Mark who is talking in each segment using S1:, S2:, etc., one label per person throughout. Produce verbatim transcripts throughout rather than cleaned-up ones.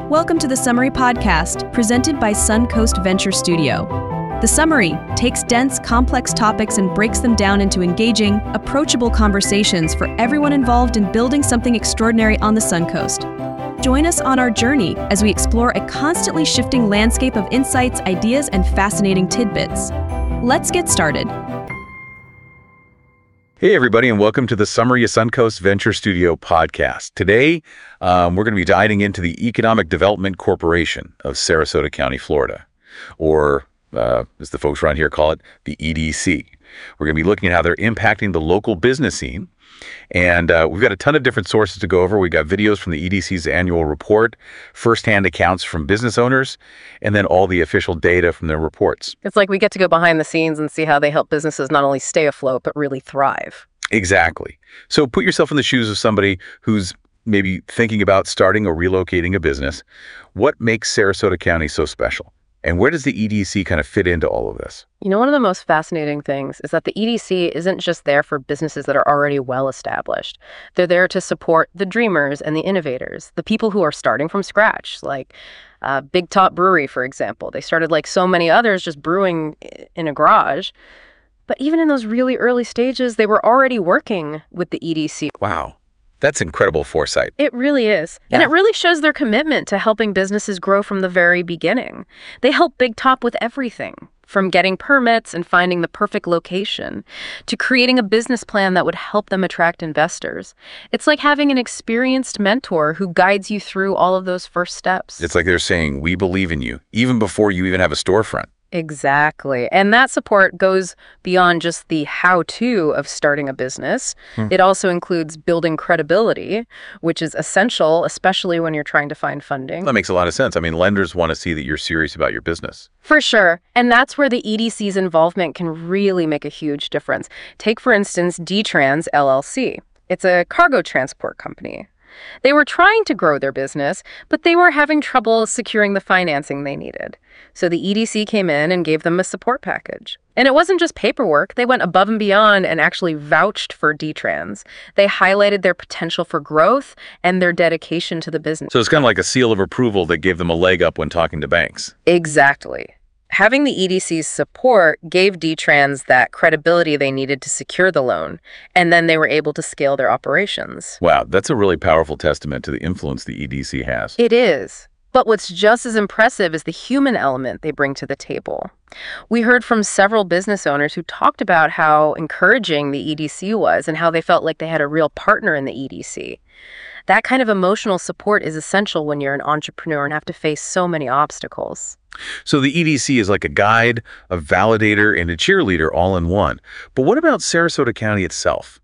S1: Welcome to the Summary Podcast, presented by Suncoast Venture Studio. The Summary takes dense, complex topics and breaks them down into engaging, approachable conversations for everyone involved in building something extraordinary on the Suncoast. Join us on our journey as we explore a constantly shifting landscape of insights, ideas, and fascinating tidbits. Let's get started.
S2: Hey, everybody, and welcome to the Summary Suncoast Venture Studio podcast. Today, um, we're going to be diving into the Economic Development Corporation of Sarasota County, Florida, or uh, as the folks around here call it, the E D C. We're going to be looking at how they're impacting the local business scene. And uh, we've got a ton of different sources to go over. We've got videos from the E D C's annual report, firsthand accounts from business owners, and then all the official data from their reports.
S3: It's like we get to go behind the scenes and see how they help businesses not only stay afloat, but really thrive.
S2: Exactly. So put yourself in the shoes of somebody who's maybe thinking about starting or relocating a business. What makes Sarasota County so special? And where does the E D C kind of fit into all of this?
S3: You know, one of the most fascinating things is that the E D C isn't just there for businesses that are already well established. They're there to support the dreamers and the innovators, the people who are starting from scratch, like uh, Big Top Brewery, for example. They started like so many others just brewing in a garage. But even in those really early stages, they were already working with the E D C.
S2: Wow. That's incredible foresight.
S3: It really is.
S2: Yeah.
S3: And it really shows their commitment to helping businesses grow from the very beginning. They help Big Top with everything, from getting permits and finding the perfect location to creating a business plan that would help them attract investors. It's like having an experienced mentor who guides you through all of those first steps.
S2: It's like they're saying, we believe in you, even before you even have a storefront.
S3: Exactly. And that support goes beyond just the how-to of starting a business.
S2: Hmm.
S3: It also includes building credibility, which is essential, especially when you're trying to find funding.
S2: That makes a lot of sense. I mean, lenders want to see that you're serious about your business.
S3: For sure. And that's where the E D C's involvement can really make a huge difference. Take, for instance, D-Trans L L C. It's a cargo transport company. They were trying to grow their business, but they were having trouble securing the financing they needed. So the E D C came in and gave them a support package. And it wasn't just paperwork. They went above and beyond and actually vouched for D-Trans. They highlighted their potential for growth and their dedication to the business.
S2: So it's kind of like a seal of approval that gave them a leg up when talking to banks.
S3: Exactly. Having the E D C's support gave D-Trans that credibility they needed to secure the loan, and then they were able to scale their operations.
S2: Wow, that's a really powerful testament to the influence the E D C has.
S3: It is. But what's just as impressive is the human element they bring to the table. We heard from several business owners who talked about how encouraging the E D C was and how they felt like they had a real partner in the E D C. That kind of emotional support is essential when you're an entrepreneur and have to face so many obstacles.
S2: So the E D C is like a guide, a validator, and a cheerleader all in one. But what about Sarasota County itself?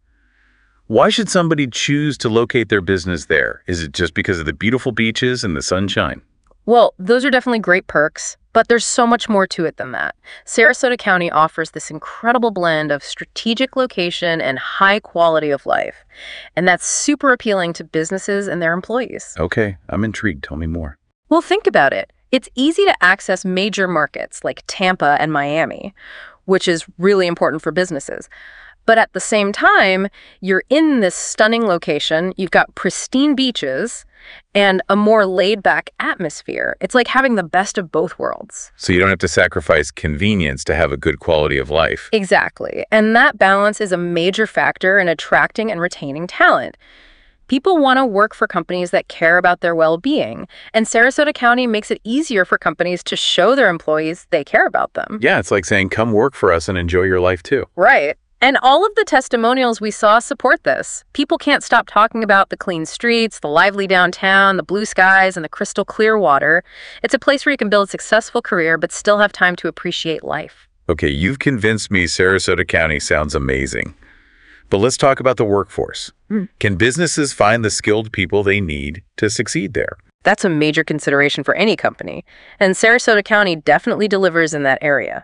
S2: Why should somebody choose to locate their business there? Is it just because of the beautiful beaches and the sunshine?
S3: Well, those are definitely great perks, but there's so much more to it than that. Sarasota County offers this incredible blend of strategic location and high quality of life. And that's super appealing to businesses and their employees.
S2: Okay, I'm intrigued. Tell me more.
S3: Well, think about it. It's easy to access major markets like Tampa and Miami, which is really important for businesses. But at the same time, you're in this stunning location, you've got pristine beaches, and a more laid-back atmosphere. It's like having the best of both worlds.
S2: So you don't have to sacrifice convenience to have a good quality of life.
S3: Exactly. And that balance is a major factor in attracting and retaining talent. People want to work for companies that care about their well-being, and Sarasota County makes it easier for companies to show their employees they care about them.
S2: Yeah, it's like saying, come work for us and enjoy your life too.
S3: Right. And all of the testimonials we saw support this. People can't stop talking about the clean streets, the lively downtown, the blue skies, and the crystal clear water. It's a place where you can build a successful career but still have time to appreciate life.
S2: Okay, you've convinced me Sarasota County sounds amazing. But let's talk about the workforce.
S3: Mm.
S2: Can businesses find the skilled people they need to succeed there?
S3: That's a major consideration for any company, and Sarasota County definitely delivers in that area.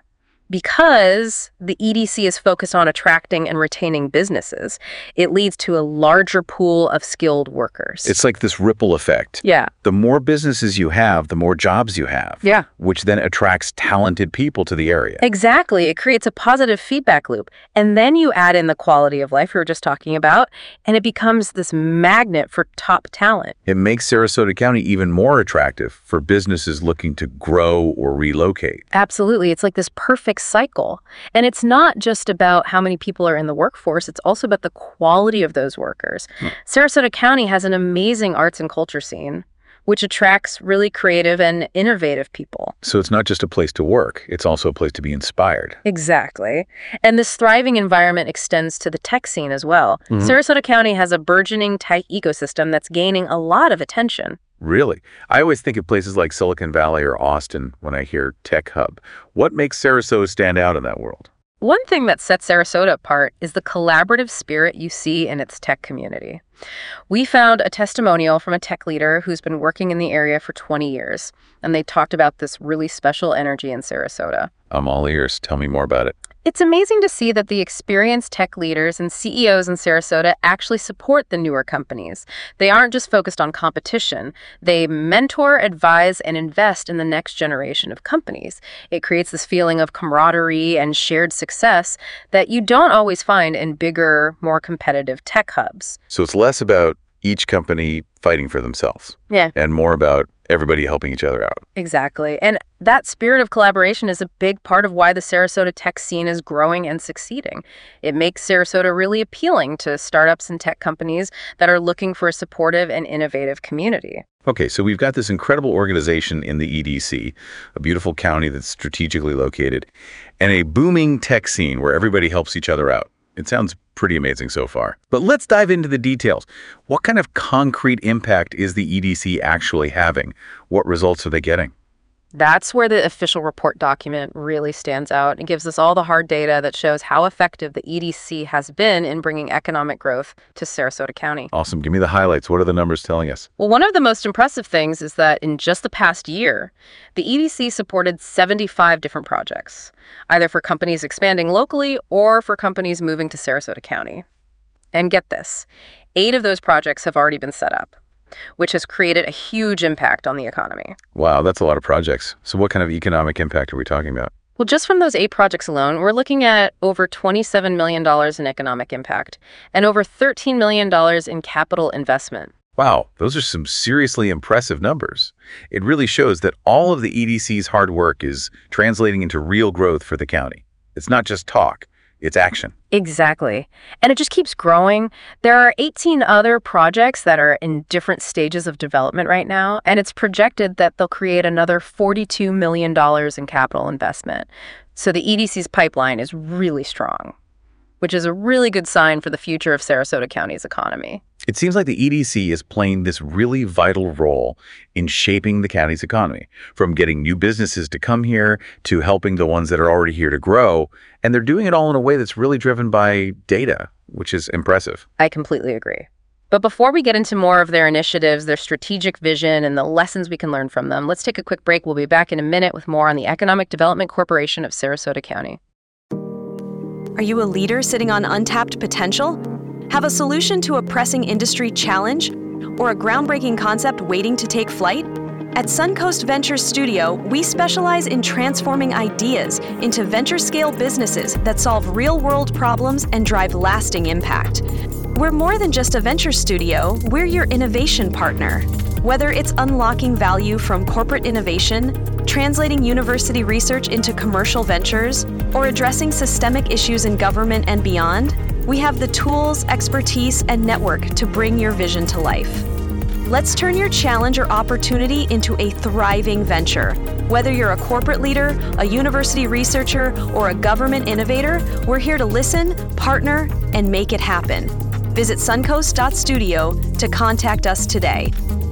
S3: Because the E D C is focused on attracting and retaining businesses, it leads to a larger pool of skilled workers.
S2: It's like this ripple effect.
S3: Yeah.
S2: The more businesses you have, the more jobs you have.
S3: Yeah.
S2: Which then attracts talented people to the area.
S3: Exactly. It creates a positive feedback loop. And then you add in the quality of life we were just talking about, and it becomes this magnet for top talent.
S2: It makes Sarasota County even more attractive for businesses looking to grow or relocate.
S3: Absolutely. It's like this perfect cycle. And it's not just about how many people are in the workforce, it's also about the quality of those workers. Hmm. Sarasota County has an amazing arts and culture scene, which attracts really creative and innovative people.
S2: So it's not just a place to work, it's also a place to be inspired.
S3: Exactly. And this thriving environment extends to the tech scene as well. Mm-hmm. Sarasota County has a burgeoning tech ecosystem that's gaining a lot of attention.
S2: Really? I always think of places like Silicon Valley or Austin when I hear tech hub. What makes Sarasota stand out in that world?
S3: One thing that sets Sarasota apart is the collaborative spirit you see in its tech community. We found a testimonial from a tech leader who's been working in the area for twenty years, and they talked about this really special energy in Sarasota.
S2: I'm all ears. Tell me more about it.
S3: It's amazing to see that the experienced tech leaders and C E Os in Sarasota actually support the newer companies. They aren't just focused on competition. They mentor, advise, and invest in the next generation of companies. It creates this feeling of camaraderie and shared success that you don't always find in bigger, more competitive tech hubs.
S2: So it's less about each company fighting for themselves.
S3: Yeah.
S2: And more about everybody helping each other out.
S3: Exactly. And that spirit of collaboration is a big part of why the Sarasota tech scene is growing and succeeding. It makes Sarasota really appealing to startups and tech companies that are looking for a supportive and innovative community.
S2: Okay, so we've got this incredible organization in the E D C, a beautiful county that's strategically located, and a booming tech scene where everybody helps each other out. It sounds pretty amazing so far. But let's dive into the details. What kind of concrete impact is the E D C actually having? What results are they getting?
S3: That's where the official report document really stands out. It gives us all the hard data that shows how effective the E D C has been in bringing economic growth to Sarasota County.
S2: Awesome. Give me the highlights. What are the numbers telling us?
S3: Well, one of the most impressive things is that in just the past year, the E D C supported seventy-five different projects, either for companies expanding locally or for companies moving to Sarasota County. And get this, eight of those projects have already been set up, which has created a huge impact on the economy.
S2: Wow, that's a lot of projects. So what kind of economic impact are we talking about?
S3: Well, just from those eight projects alone, we're looking at over twenty-seven million dollars in economic impact and over thirteen million dollars in capital investment.
S2: Wow, those are some seriously impressive numbers. It really shows that all of the E D C's hard work is translating into real growth for the county. It's not just talk. It's action.
S3: Exactly. And it just keeps growing. There are eighteen other projects that are in different stages of development right now, and it's projected that they'll create another forty-two million dollars in capital investment. So the E D C's pipeline is really strong, which is a really good sign for the future of Sarasota County's economy.
S2: It seems like the E D C is playing this really vital role in shaping the county's economy, from getting new businesses to come here to helping the ones that are already here to grow. And they're doing it all in a way that's really driven by data, which is impressive.
S3: I completely agree. But before we get into more of their initiatives, their strategic vision, and the lessons we can learn from them, let's take a quick break. We'll be back in a minute with more on the Economic Development Corporation of Sarasota County.
S1: Are you a leader sitting on untapped potential? Have a solution to a pressing industry challenge? Or a groundbreaking concept waiting to take flight? At Suncoast Ventures Studio, we specialize in transforming ideas into venture-scale businesses that solve real-world problems and drive lasting impact. We're more than just a venture studio, we're your innovation partner. Whether it's unlocking value from corporate innovation, translating university research into commercial ventures, or addressing systemic issues in government and beyond, we have the tools, expertise, and network to bring your vision to life. Let's turn your challenge or opportunity into a thriving venture. Whether you're a corporate leader, a university researcher, or a government innovator, we're here to listen, partner, and make it happen. Visit suncoast dot studio to contact us today.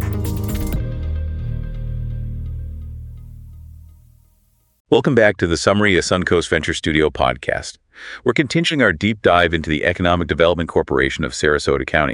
S2: Welcome back to the Summary, a Suncoast Venture Studio podcast. We're continuing our deep dive into the Economic Development Corporation of Sarasota County.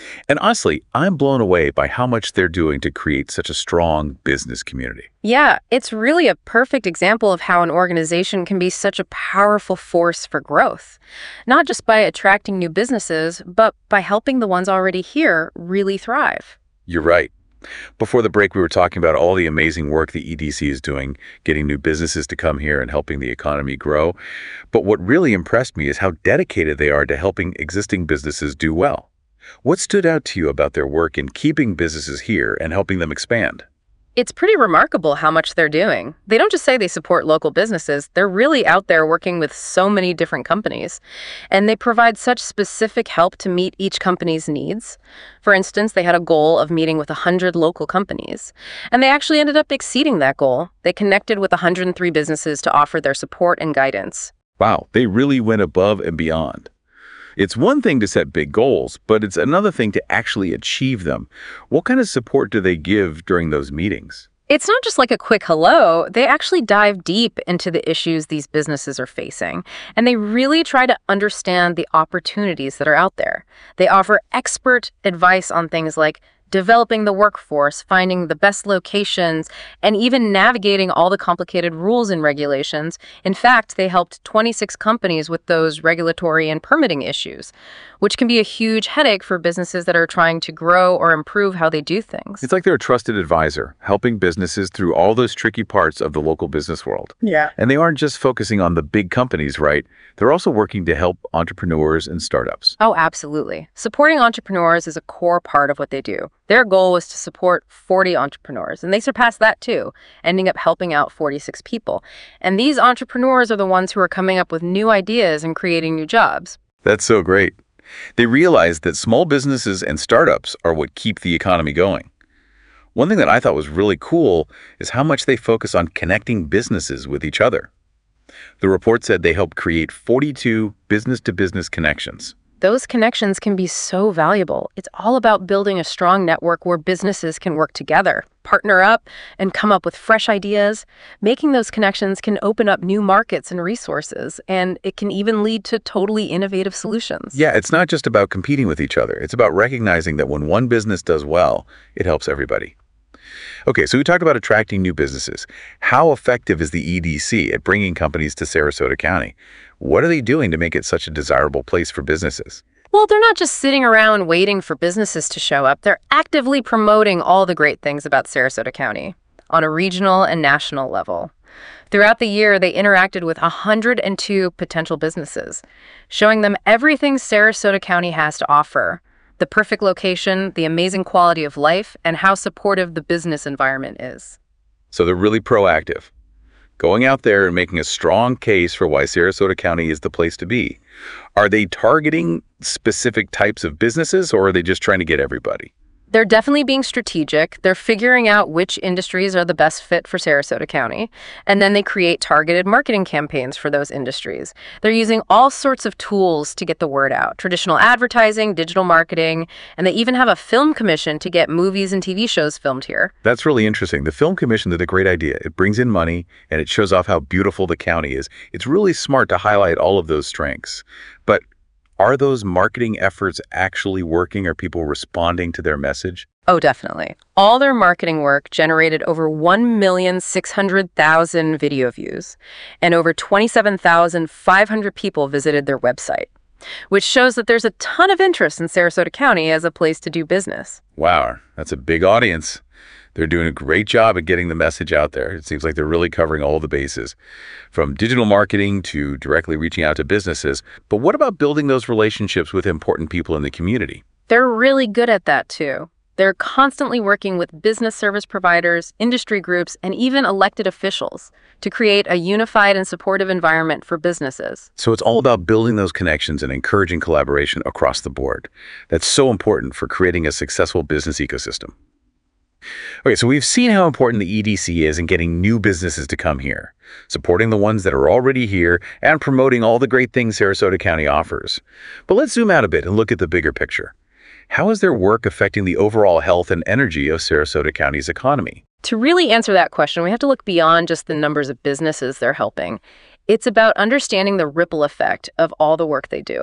S2: And honestly, I'm blown away by how much they're doing to create such a strong business community.
S3: Yeah, it's really a perfect example of how an organization can be such a powerful force for growth, not just by attracting new businesses, but by helping the ones already here really thrive.
S2: You're right. Before the break, we were talking about all the amazing work the E D C is doing, getting new businesses to come here and helping the economy grow. But what really impressed me is how dedicated they are to helping existing businesses do well. What stood out to you about their work in keeping businesses here and helping them expand?
S3: It's pretty remarkable how much they're doing. They don't just say they support local businesses, they're really out there working with so many different companies. And they provide such specific help to meet each company's needs. For instance, they had a goal of meeting with one hundred local companies. And they actually ended up exceeding that goal. They connected with one hundred three businesses to offer their support and guidance.
S2: Wow, they really went above and beyond. It's one thing to set big goals, but it's another thing to actually achieve them. What kind of support do they give during those meetings?
S3: It's not just like a quick hello. They actually dive deep into the issues these businesses are facing, and they really try to understand the opportunities that are out there. They offer expert advice on things like developing the workforce, finding the best locations, and even navigating all the complicated rules and regulations. In fact, they helped twenty-six companies with those regulatory and permitting issues, which can be a huge headache for businesses that are trying to grow or improve how they do things.
S2: It's like they're a trusted advisor, helping businesses through all those tricky parts of the local business world.
S3: Yeah.
S2: And they aren't just focusing on the big companies, right? They're also working to help entrepreneurs and startups.
S3: Oh, absolutely. Supporting entrepreneurs is a core part of what they do. Their goal was to support forty entrepreneurs, and they surpassed that too, ending up helping out forty-six people. And these entrepreneurs are the ones who are coming up with new ideas and creating new jobs.
S2: That's so great. They realize that small businesses and startups are what keep the economy going. One thing that I thought was really cool is how much they focus on connecting businesses with each other. The report said they helped create forty-two business-to-business connections.
S3: Those connections can be so valuable. It's all about building a strong network where businesses can work together, partner up, and come up with fresh ideas. Making those connections can open up new markets and resources, and it can even lead to totally innovative solutions.
S2: Yeah, it's not just about competing with each other. It's about recognizing that when one business does well, it helps everybody. Okay, so we talked about attracting new businesses. How effective is the E D C at bringing companies to Sarasota County? What are they doing to make it such a desirable place for businesses?
S3: Well, they're not just sitting around waiting for businesses to show up. They're actively promoting all the great things about Sarasota County on a regional and national level. Throughout the year, they interacted with one hundred two potential businesses, showing them everything Sarasota County has to offer. The perfect location, the amazing quality of life, and how supportive the business environment is.
S2: So they're really proactive, going out there and making a strong case for why Sarasota County is the place to be. Are they targeting specific types of businesses, or are they just trying to get everybody?
S3: They're definitely being strategic. They're figuring out which industries are the best fit for Sarasota County, and then they create targeted marketing campaigns for those industries. They're using all sorts of tools to get the word out, traditional advertising, digital marketing, and they even have a film commission to get movies and T V shows filmed here.
S2: That's really interesting. The film commission is a great idea. It brings in money, and it shows off how beautiful the county is. It's really smart to highlight all of those strengths. But are those marketing efforts actually working? Are people responding to their message?
S3: Oh, definitely. All their marketing work generated over one million six hundred thousand video views, and over twenty-seven thousand five hundred people visited their website, which shows that there's a ton of interest in Sarasota County as a place to do business.
S2: Wow, that's a big audience. They're doing a great job at getting the message out there. It seems like they're really covering all the bases, from digital marketing to directly reaching out to businesses. But what about building those relationships with important people in the community?
S3: They're really good at that, too. They're constantly working with business service providers, industry groups, and even elected officials to create a unified and supportive environment for businesses.
S2: So it's all about building those connections and encouraging collaboration across the board. That's so important for creating a successful business ecosystem. Okay, so we've seen how important the E D C is in getting new businesses to come here, supporting the ones that are already here, and promoting all the great things Sarasota County offers. But let's zoom out a bit and look at the bigger picture. How is their work affecting the overall health and energy of Sarasota County's economy?
S3: To really answer that question, we have to look beyond just the numbers of businesses they're helping. It's about understanding the ripple effect of all the work they do.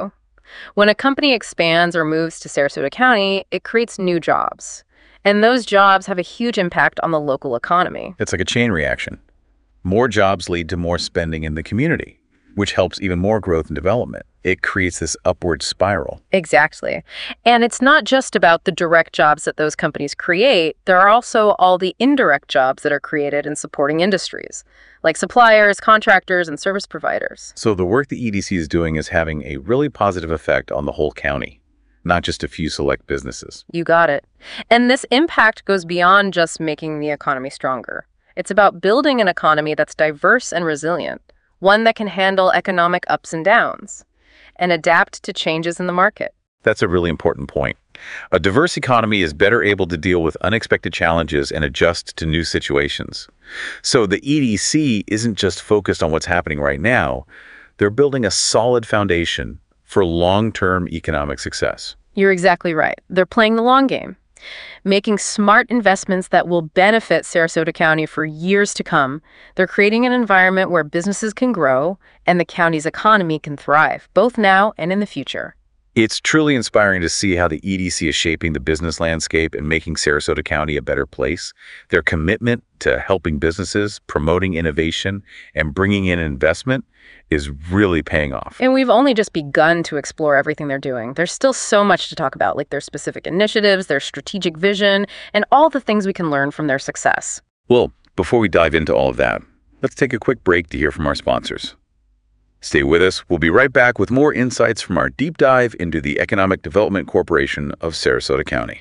S3: When a company expands or moves to Sarasota County, it creates new jobs. And those jobs have a huge impact on the local economy.
S2: It's like a chain reaction. More jobs lead to more spending in the community, which helps even more growth and development. It creates this upward spiral.
S3: Exactly. And it's not just about the direct jobs that those companies create. There are also all the indirect jobs that are created in supporting industries, like suppliers, contractors, and service providers.
S2: So the work the E D C is doing is having a really positive effect on the whole county, not just a few select businesses.
S3: You got it. And this impact goes beyond just making the economy stronger. It's about building an economy that's diverse and resilient, one that can handle economic ups and downs and adapt to changes in the market.
S2: That's a really important point. A diverse economy is better able to deal with unexpected challenges and adjust to new situations. So the E D C isn't just focused on what's happening right now. They're building a solid foundation for long-term economic success.
S3: You're exactly right. They're playing the long game, making smart investments that will benefit Sarasota County for years to come. They're creating an environment where businesses can grow and the county's economy can thrive, both now and in the future.
S2: It's truly inspiring to see how the E D C is shaping the business landscape and making Sarasota County a better place. Their commitment to helping businesses, promoting innovation, and bringing in investment is really paying off.
S3: And we've only just begun to explore everything they're doing. There's still so much to talk about, like their specific initiatives, their strategic vision, and all the things we can learn from their success.
S2: Well, before we dive into all of that, let's take a quick break to hear from our sponsors. Stay with us. We'll be right back with more insights from our deep dive into the Economic Development Corporation of Sarasota County.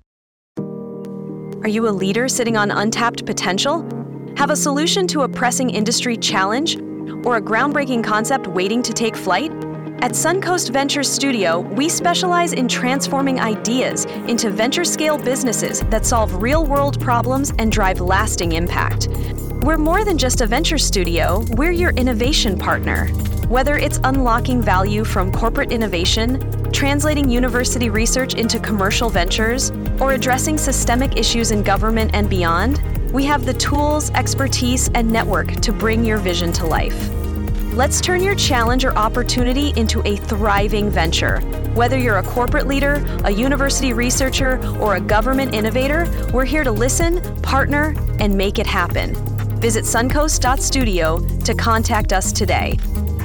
S1: Are you a leader sitting on untapped potential? Have a solution to a pressing industry challenge? Or a groundbreaking concept waiting to take flight? At Suncoast Ventures Studio, we specialize in transforming ideas into venture-scale businesses that solve real-world problems and drive lasting impact. We're more than just a venture studio, we're your innovation partner. Whether it's unlocking value from corporate innovation, translating university research into commercial ventures, or addressing systemic issues in government and beyond, we have the tools, expertise, and network to bring your vision to life. Let's turn your challenge or opportunity into a thriving venture. Whether you're a corporate leader, a university researcher, or a government innovator, we're here to listen, partner, and make it happen. Visit suncoast dot studio to contact us today.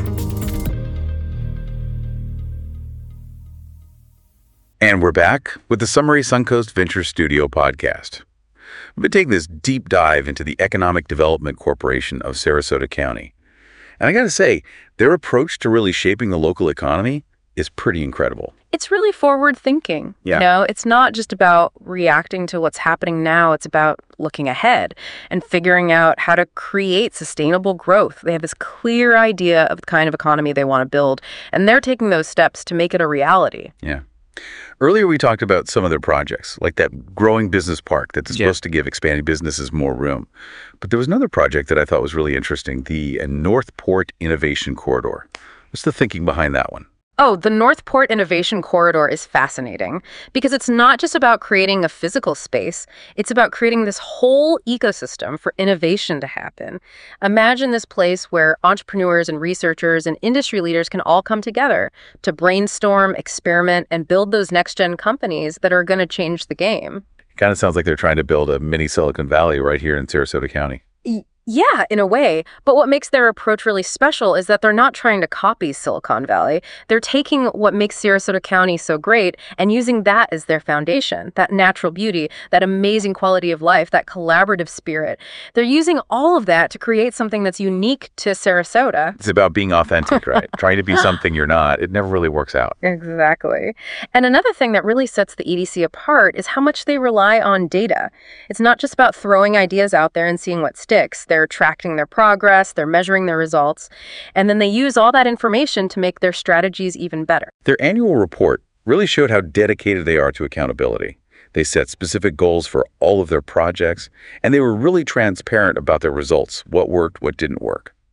S2: And we're back with the Summary Suncoast Venture Studio podcast. We've been taking this deep dive into the Economic Development Corporation of Sarasota County. And I got to say, their approach to really shaping the local economy is pretty incredible.
S3: It's really forward thinking.
S2: Yeah.
S3: You know, it's not just about reacting to what's happening now. It's about looking ahead and figuring out how to create sustainable growth. They have this clear idea of the kind of economy they want to build, and they're taking those steps to make it a reality.
S2: Yeah. Earlier, we talked about some of their projects, like that growing business park that's
S3: Yeah.
S2: supposed to give expanding businesses more room. But there was another project that I thought was really interesting, the uh, Northport Innovation Corridor. What's the thinking behind that one?
S3: Oh, the Northport Innovation Corridor is fascinating because it's not just about creating a physical space. It's about creating this whole ecosystem for innovation to happen. Imagine this place where entrepreneurs and researchers and industry leaders can all come together to brainstorm, experiment, and build those next-gen companies that are going to change the game.
S2: Kind of sounds like they're trying to build a mini Silicon Valley right here in Sarasota County.
S3: Y- Yeah, in a way. But what makes their approach really special is that they're not trying to copy Silicon Valley. They're taking what makes Sarasota County so great and using that as their foundation, that natural beauty, that amazing quality of life, that collaborative spirit. They're using all of that to create something that's unique to Sarasota.
S2: It's about being authentic, right? Trying to be something you're not. It never really works out.
S3: Exactly. And another thing that really sets the E D C apart is how much they rely on data. It's not just about throwing ideas out there and seeing what sticks. They're tracking their progress, they're measuring their results, and then they use all that information to make their strategies even better.
S2: Their annual report really showed how dedicated they are to accountability. They set specific goals for all of their projects, and they were really transparent about their results, what worked, what didn't work.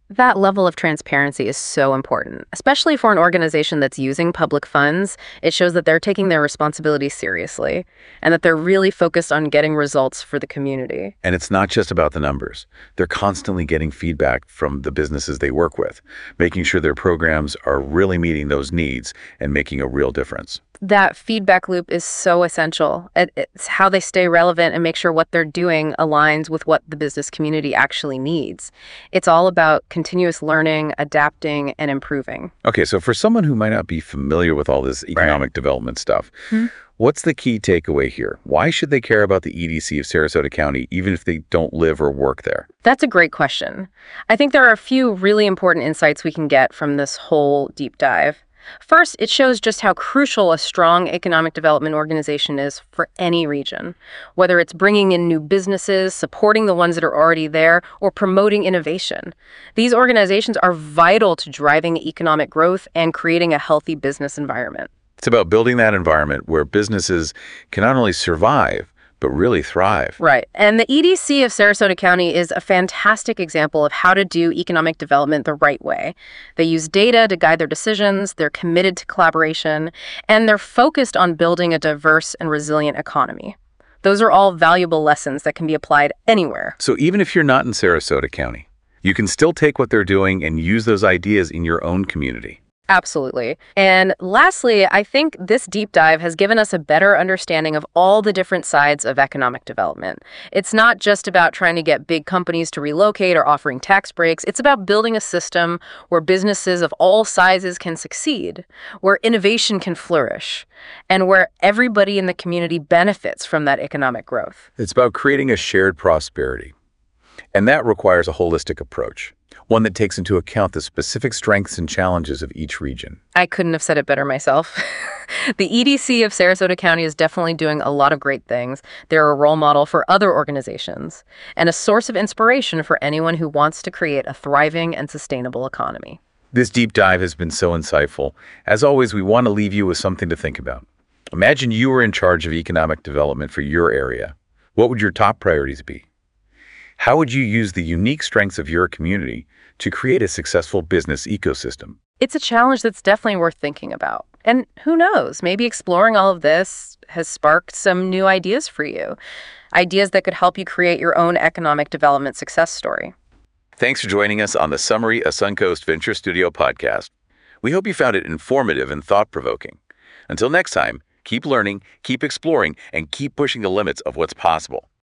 S3: That level of transparency is so important, especially for an organization that's using public funds. It shows that they're taking their responsibilities seriously and that they're really focused on getting results for the community.
S2: And it's not just about the numbers. They're constantly getting feedback from the businesses they work with, making sure their programs are really meeting those needs and making a real difference.
S3: That feedback loop is so essential. It- It's how they stay relevant and make sure what they're doing aligns with what the business community actually needs. It's all about continuous learning, adapting, and improving.
S2: Okay, so for someone who might not be familiar with all this economic development stuff, what's the key takeaway here? Why should they care about the E D C of Sarasota County, even if they don't live or work there?
S3: That's a great question. I think there are a few really important insights we can get from this whole deep dive. First, it shows just how crucial a strong economic development organization is for any region, whether it's bringing in new businesses, supporting the ones that are already there, or promoting innovation. These organizations are vital to driving economic growth and creating a healthy business environment.
S2: It's about building that environment where businesses can not only survive, but really thrive.
S3: Right. And the E D C of Sarasota County is a fantastic example of how to do economic development the right way. They use data to guide their decisions, they're committed to collaboration, and they're focused on building a diverse and resilient economy. Those are all valuable lessons that can be applied anywhere.
S2: So even if you're not in Sarasota County, you can still take what they're doing and use those ideas in your own community.
S3: Absolutely. And lastly, I think this deep dive has given us a better understanding of all the different sides of economic development. It's not just about trying to get big companies to relocate or offering tax breaks. It's about building a system where businesses of all sizes can succeed, where innovation can flourish, and where everybody in the community benefits from that economic growth.
S2: It's about creating a shared prosperity. And that requires a holistic approach, one that takes into account the specific strengths and challenges of each region.
S3: I couldn't have said it better myself. The E D C of Sarasota County is definitely doing a lot of great things. They're a role model for other organizations and a source of inspiration for anyone who wants to create a thriving and sustainable economy.
S2: This deep dive has been so insightful. As always, we want to leave you with something to think about. Imagine you were in charge of economic development for your area. What would your top priorities be? How would you use the unique strengths of your community to create a successful business ecosystem?
S3: It's a challenge that's definitely worth thinking about. And who knows, maybe exploring all of this has sparked some new ideas for you. Ideas that could help you create your own economic development success story.
S2: Thanks for joining us on the Summary, a Suncoast Venture Studio podcast. We hope you found it informative and thought-provoking. Until next time, keep learning, keep exploring, and keep pushing the limits of what's possible.